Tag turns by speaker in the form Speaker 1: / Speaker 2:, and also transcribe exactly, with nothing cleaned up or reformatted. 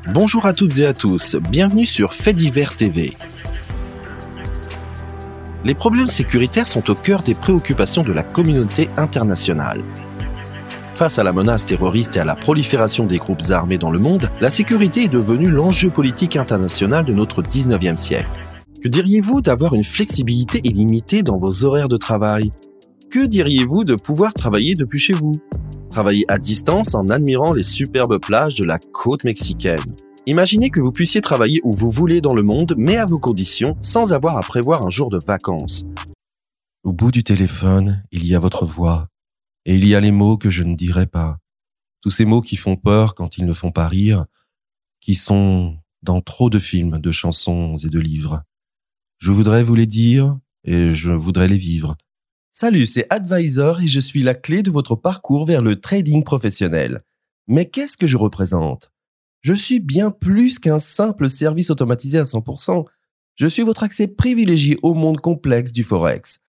Speaker 1: Bonjour à toutes et à tous, bienvenue sur Faits divers T V. Les problèmes sécuritaires sont au cœur des préoccupations de la communauté internationale. Face à la menace terroriste et à la prolifération des groupes armés dans le monde, la sécurité est devenue l'enjeu politique international de notre dix-neuvième siècle. Que diriez-vous d'avoir une flexibilité illimitée dans vos horaires de travail ? Que diriez-vous de pouvoir travailler depuis chez vous ? Travailler à distance en admirant les superbes plages de la côte mexicaine. Imaginez que vous puissiez travailler où vous voulez dans le monde, mais à vos conditions, sans avoir à prévoir un jour de vacances. Au bout du téléphone, il y a votre voix, et il y a les mots que je ne dirai pas. Tous ces mots qui font peur quand ils ne font pas rire, qui sont dans trop de films, de chansons et de livres. Je voudrais vous les dire, et je voudrais les vivre. Salut, c'est Advisor et je suis la clé de votre parcours vers le trading professionnel. Mais qu'est-ce que je représente ? Je suis bien plus qu'un simple service automatisé à cent pour cent. Je suis votre accès privilégié au monde complexe du Forex.